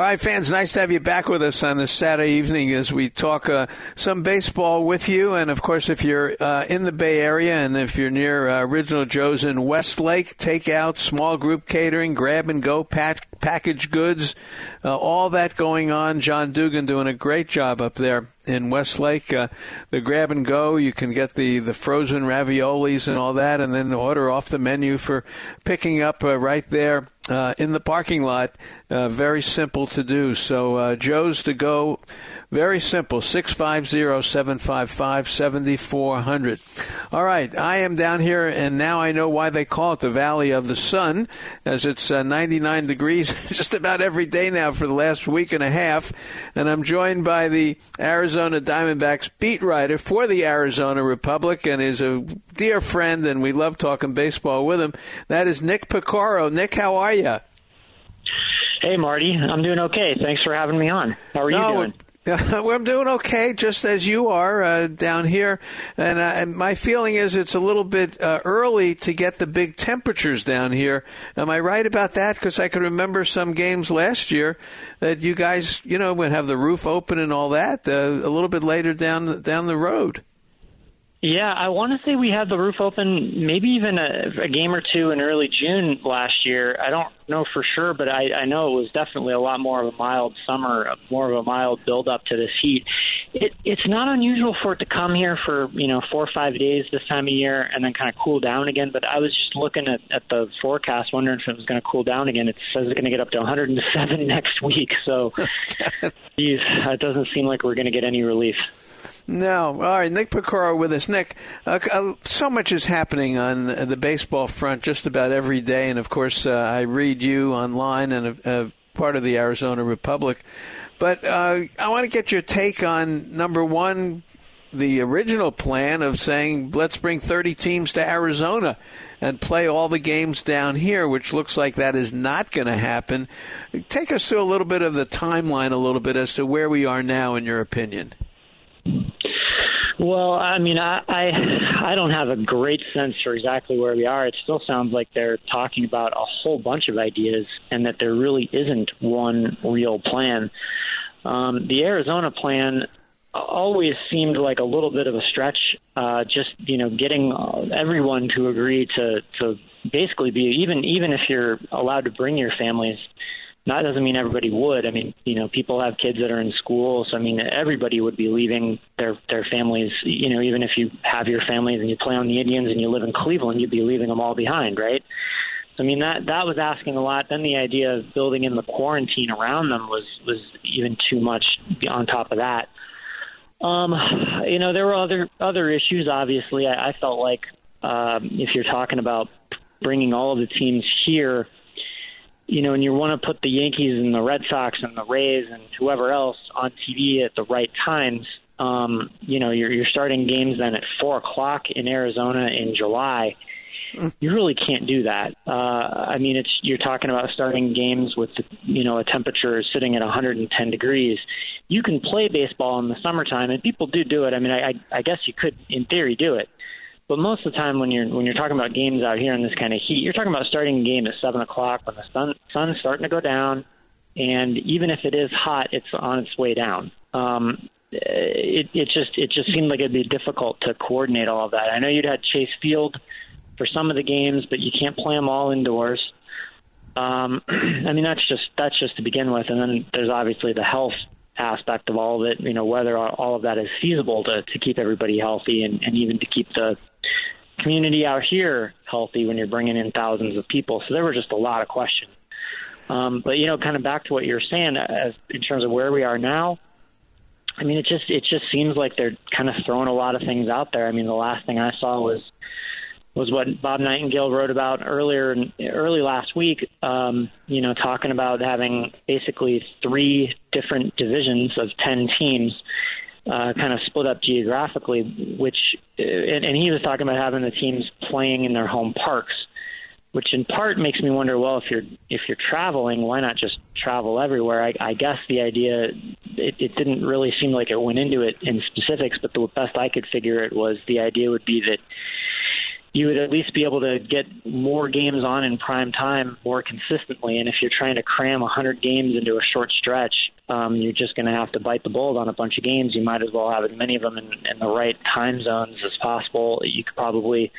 All right, fans, nice to have you back with us on this Saturday evening as we talk some baseball with you. And, of course, if you're in the Bay Area and if you're near Original Joe's in Westlake, takeout, small group catering, grab-and-go packaged goods, all that going on. John Dugan doing a great job up there in Westlake. The grab-and-go, you can get the frozen raviolis and all that, and then order off the menu for picking up right there in the parking lot. Very simple to do. So Joe's to go, very simple, 650-755-7400. All right, I am down here, and now I know why they call it the Valley of the Sun, as it's 99 degrees just about every day now for the last week and a half. And I'm joined by the Arizona Diamondbacks beat writer for the Arizona Republic, and is a dear friend, and we love talking baseball with him. That is Nick Piecoro. Nick, how are you? Hey, Marty. I'm doing okay. Thanks for having me on. How are you doing? Well, I'm doing okay, just as you are down here. And my feeling is it's a little bit early to get the big temperatures down here. Am I right about that? Because I can remember some games last year that you guys, would have the roof open and all that a little bit later down the road. Yeah, I want to say we had the roof open maybe even a game or two in early June last year. I don't know for sure, but I know it was definitely a lot more of a mild summer, more of a mild build-up to this heat. It's not unusual for it to come here for 4 or 5 days this time of year and then kind of cool down again. But I was just looking at the forecast, wondering if it was going to cool down again. It says it's going to get up to 107 next week. So, geez, it doesn't seem like we're going to get any relief. No. All right, Nick Piecoro with us. Nick, so much is happening on the baseball front just about every day. And, of course, I read you online and part of the Arizona Republic. But I want to get your take on, number one, the original plan of saying let's bring 30 teams to Arizona and play all the games down here, which looks like that is not going to happen. Take us through a little bit of the timeline a little bit as to where we are now, in your opinion. Well, I mean, I don't have a great sense for exactly where we are. It still sounds like they're talking about a whole bunch of ideas and that there really isn't one real plan. The Arizona plan always seemed like a little bit of a stretch, getting everyone to agree to basically be, even if you're allowed to bring your families. That doesn't mean everybody would. I mean, people have kids that are in school. So, I mean, everybody would be leaving their families, even if you have your families and you play on the Indians and you live in Cleveland, you'd be leaving them all behind, right? So, I mean, that was asking a lot. Then the idea of building in the quarantine around them was even too much on top of that. There were other issues, obviously. I felt like if you're talking about bringing all of the teams here, and you want to put the Yankees and the Red Sox and the Rays and whoever else on TV at the right times, you're starting games then at 4:00 in Arizona in July. You really can't do that. You're talking about starting games with, a temperature sitting at 110 degrees. You can play baseball in the summertime, and people do it. I mean, I guess you could, in theory, do it. But most of the time when you're talking about games out here in this kind of heat, you're talking about starting a game at 7:00 when the sun's starting to go down, and even if it is hot, it's on its way down. It just seemed like it'd be difficult to coordinate all of that. I know you'd had Chase Field for some of the games, but you can't play them all indoors. That's just to begin with, and then there's obviously the health aspect of all of it. Whether all of that is feasible to keep everybody healthy and even to keep the community out here healthy when you're bringing in thousands of people. So there were just a lot of questions. But kind of back to what you're saying, as in terms of where we are now. I mean, it just seems like they're kind of throwing a lot of things out there. I mean, the last thing I saw was what Bob Nightingale wrote about early last week, talking about having basically 3 different divisions of 10 teams kind of split up geographically, and he was talking about having the teams playing in their home parks, which in part makes me wonder, well, if you're traveling, why not just travel everywhere? I guess the idea, it didn't really seem like it went into it in specifics, but the best I could figure it was the idea would be that you would at least be able to get more games on in prime time more consistently. And if you're trying to cram 100 games into a short stretch, you're just going to have to bite the bullet on a bunch of games. You might as well have as many of them in the right time zones as possible. You could probably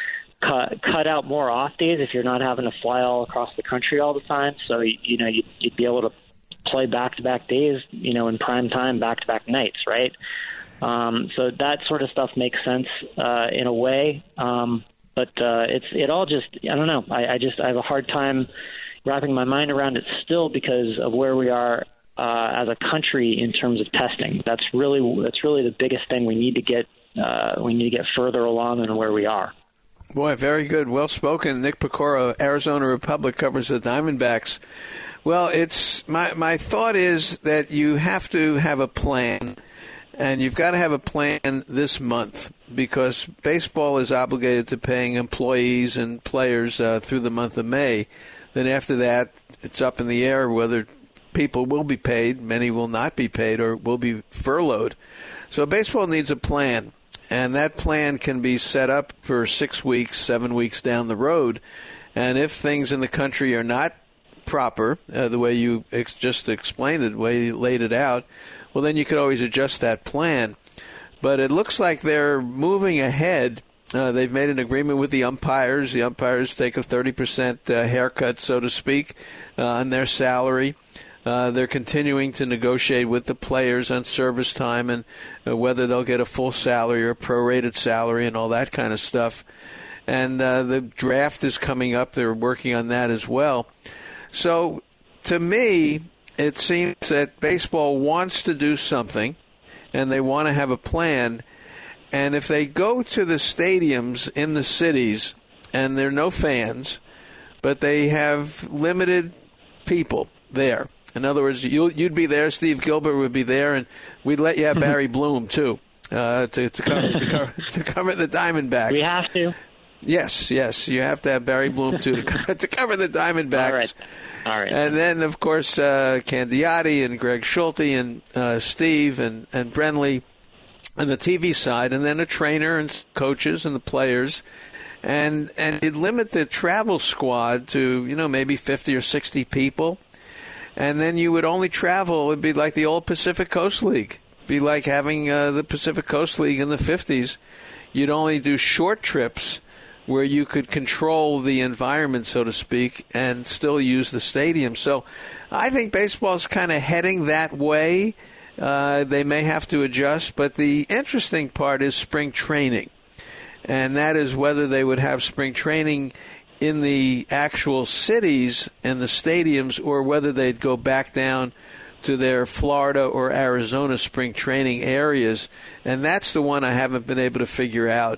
cut out more off days if you're not having to fly all across the country all the time. So, you'd be able to play back-to-back days, in prime time, back-to-back nights, right? So that sort of stuff makes sense in a way. But it all just, I don't know. I have a hard time wrapping my mind around it still because of where we are as a country in terms of testing. That's really the biggest thing we need to get. We need to get further along than where we are. Boy, very good. Well spoken. Nick Piecoro, Arizona Republic, covers the Diamondbacks. Well, it's my thought is that you have to have a plan, and you've got to have a plan this month because baseball is obligated to paying employees and players through the month of May. Then after that, it's up in the air whether people will be paid, many will not be paid, or will be furloughed. So baseball needs a plan. And that plan can be set up for 6 weeks, 7 weeks down the road. And if things in the country are not proper, the way you just explained it, the way you laid it out, well, then you could always adjust that plan. But it looks like they're moving ahead. They've made an agreement with the umpires. The umpires take a 30% haircut, so to speak, on their salary. They're continuing to negotiate with the players on service time and whether they'll get a full salary or a prorated salary and all that kind of stuff. And the draft is coming up. They're working on that as well. So to me, it seems that baseball wants to do something and they want to have a plan. And if they go to the stadiums in the cities and there are no fans, but they have limited people there, in other words, you'd be there, Steve Gilbert would be there, and we'd let you have Barry Bloom, too, to cover the Diamondbacks. We have to. Yes, you have to have Barry Bloom, too, to cover the Diamondbacks. All right. And then, of course, Candiotti and Greg Schulte and Steve and Brenly on the TV side, and then a trainer and coaches and the players. And you'd limit the travel squad to, maybe 50 or 60 people. And then you would only travel. It would be like the old Pacific Coast League. It'd be like having the Pacific Coast League in the 50s. You'd only do short trips where you could control the environment, so to speak, and still use the stadium. So I think baseball's kind of heading that way. They may have to adjust. But the interesting part is spring training. And that is whether they would have spring training in the actual cities and the stadiums, or whether they'd go back down to their Florida or Arizona spring training areas. And that's the one I haven't been able to figure out.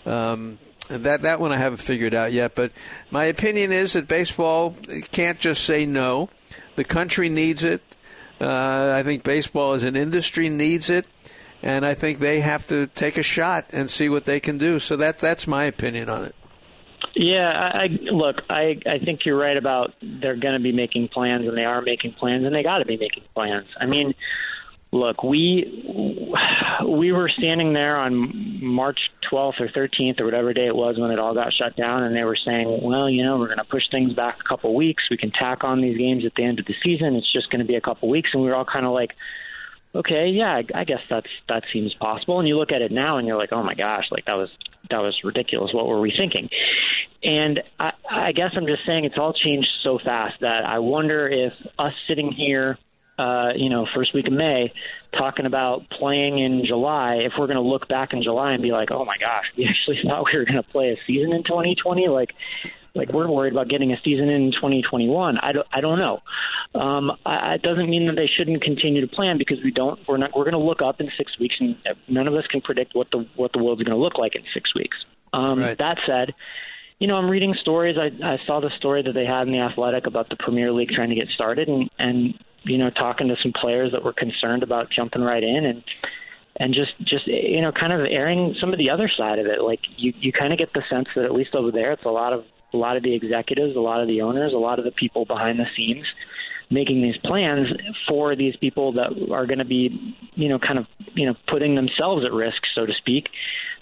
That one I haven't figured out yet. But my opinion is that baseball can't just say no. The country needs it. I think baseball as an industry needs it. And I think they have to take a shot and see what they can do. So that's my opinion on it. Yeah, I think you're right about they're going to be making plans, and they are making plans, and they got to be making plans. I mean, look, we were standing there on March 12th or 13th or whatever day it was when it all got shut down, and they were saying, well, we're going to push things back a couple of weeks. We can tack on these games at the end of the season. It's just going to be a couple of weeks, and we were all kind of like, okay, yeah, I guess that seems possible. And you look at it now, and you're like, oh my gosh, like that was ridiculous. What were we thinking? And I guess I'm just saying it's all changed so fast that I wonder if us sitting here, first week of May, talking about playing in July, if we're going to look back in July and be like, oh my gosh, we actually thought we were going to play a season in 2020, like we're worried about getting a season in 2021. I don't know. It doesn't mean that they shouldn't continue to plan, because we're going to look up in 6 weeks, and none of us can predict what the world's going to look like in 6 weeks. Right. That said, I'm reading stories. I saw the story that they had in The Athletic about the Premier League trying to get started, and talking to some players that were concerned about jumping right in, and just kind of airing some of the other side of it. Like you kind of get the sense that at least over there, it's a lot of the executives, a lot of the owners, a lot of the people behind the scenes making these plans for these people that are going to be, putting themselves at risk, so to speak,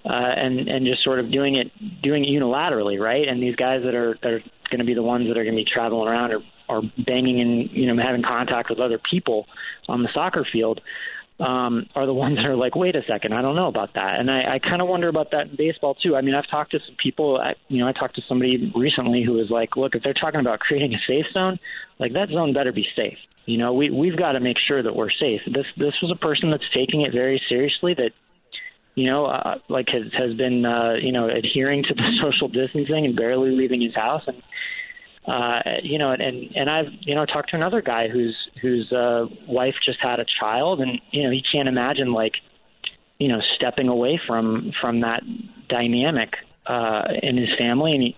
and just sort of doing it unilaterally, right? And these guys that are going to be the ones that are going to be traveling around or banging and having contact with other people on the soccer field are the ones that are like, wait a second, I don't know about that. And I kind of wonder about that in baseball too. I mean, I've talked to some people, I talked to somebody recently who was like, look, if they're talking about creating a safe zone, like that zone better be safe. We've got to make sure that we're safe. This was a person that's taking it very seriously, that has been adhering to the social distancing and barely leaving his house, and and I've talked to another guy whose wife just had a child, and he can't imagine stepping away from that dynamic in his family, and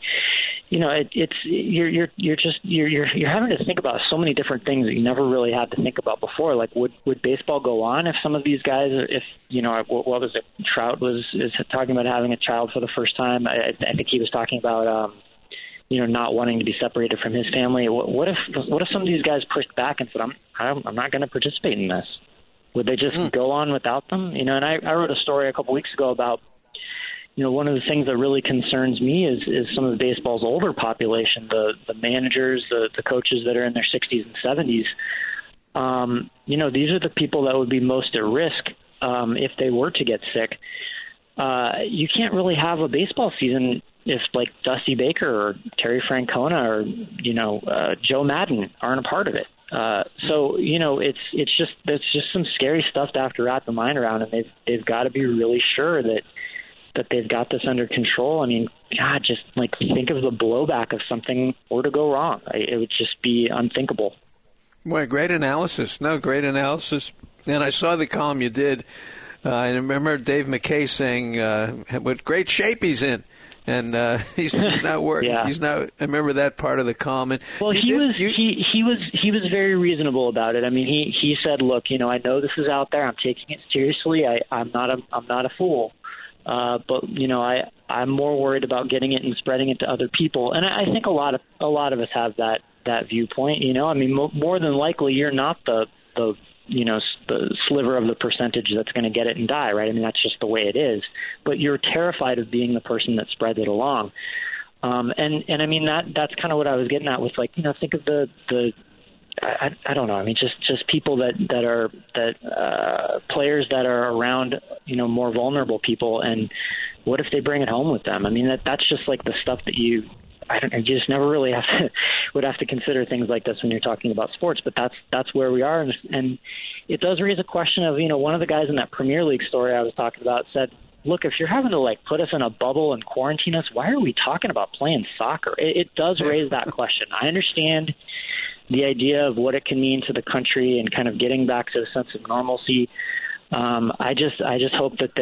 you're having to think about so many different things that you never really had to think about before. Like, would baseball go on if some of these guys, what was it? Trout is talking about having a child for the first time. I think he was talking about not wanting to be separated from his family. What if some of these guys pushed back and said, I'm not going to participate in this? Would they just go on without them? And I wrote a story a couple weeks ago about one of the things that really concerns me is some of baseball's older population, the managers, the coaches that are in their 60s and 70s. These are the people that would be most at risk if they were to get sick. You can't really have a baseball season if like Dusty Baker or Terry Francona or Joe Madden aren't a part of it. So it's just some scary stuff to have to wrap the mind around, and they've got to be really sure that they've got this under control. I mean, God, just think of the blowback if something were to go wrong. It would just be unthinkable. Boy, great analysis. No, great analysis. And I saw the column you did. I remember Dave McKay saying what great shape he's in. And he's not working. Yeah. He's not. I remember that part of the comment. Well, he was very reasonable about it. I mean, he said, "Look, I know this is out there. I'm taking it seriously. I'm not a fool, but I'm more worried about getting it and spreading it to other people." And I think a lot of us have that viewpoint. I mean, more than likely, you're not the sliver of the percentage that's going to get it and die, right? I mean, that's just the way it is. But you're terrified of being the person that spreads it along. And I mean, that's kind of what I was getting at with think of I don't know. I mean, just people that players that are around, more vulnerable people. And what if they bring it home with them? I mean, that's just like the stuff that you just never really would have to consider things like this when you're talking about sports, but that's where we are. And it does raise a question of, one of the guys in that Premier League story I was talking about said, look, if you're having to put us in a bubble and quarantine us, why are we talking about playing soccer? It does raise that question. I understand the idea of what it can mean to the country and kind of getting back to a sense of normalcy. I just hope that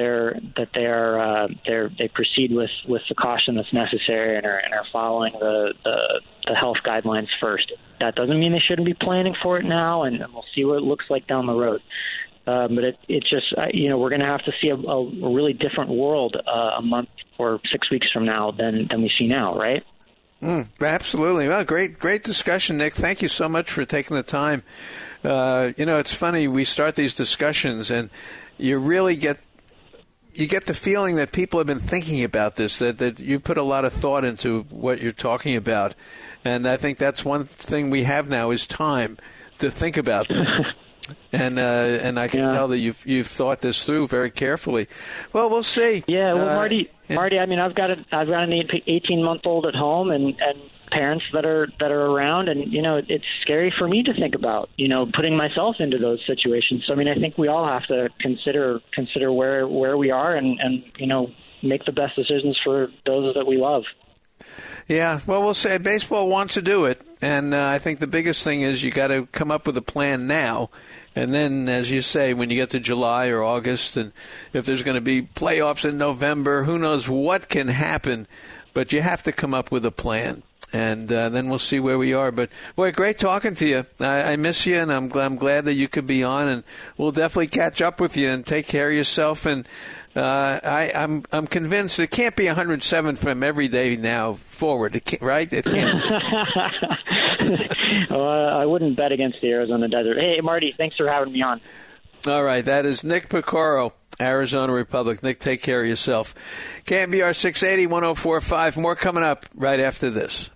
they proceed with the caution that's necessary and are following the health guidelines first. That doesn't mean they shouldn't be planning for it now, and we'll see what it looks like down the road. But it just we're going to have to see a really different world a month or 6 weeks from now than we see now, right? Absolutely. Well, great discussion, Nick. Thank you so much for taking the time. It's funny, we start these discussions and you really get the feeling that people have been thinking about this, that you put a lot of thought into what you're talking about. And I think that's one thing we have now is time to think about this. And I can tell that you've thought this through very carefully. Well, we'll see. Yeah, well, Marty, I mean, I've got an 18-month-old at home and parents that are around, and it's scary for me to think about putting myself into those situations. So I mean, I think we all have to consider where we are and make the best decisions for those that we love. Yeah, well, we'll say baseball wants to do it, and I think the biggest thing is you got to come up with a plan now. And then, as you say, when you get to July or August, and if there's going to be playoffs in November, who knows what can happen, but you have to come up with a plan. And then we'll see where we are. But, boy, great talking to you. I miss you, and I'm glad that you could be on. And we'll definitely catch up with you and take care of yourself. And I'm convinced it can't be 107 from every day now forward, right? It can't. I wouldn't bet against the Arizona Desert. Hey, Marty, thanks for having me on. All right. That is Nick Piecoro. Arizona Republic. Nick, take care of yourself. KNBR 680, 104.5. More coming up right after this.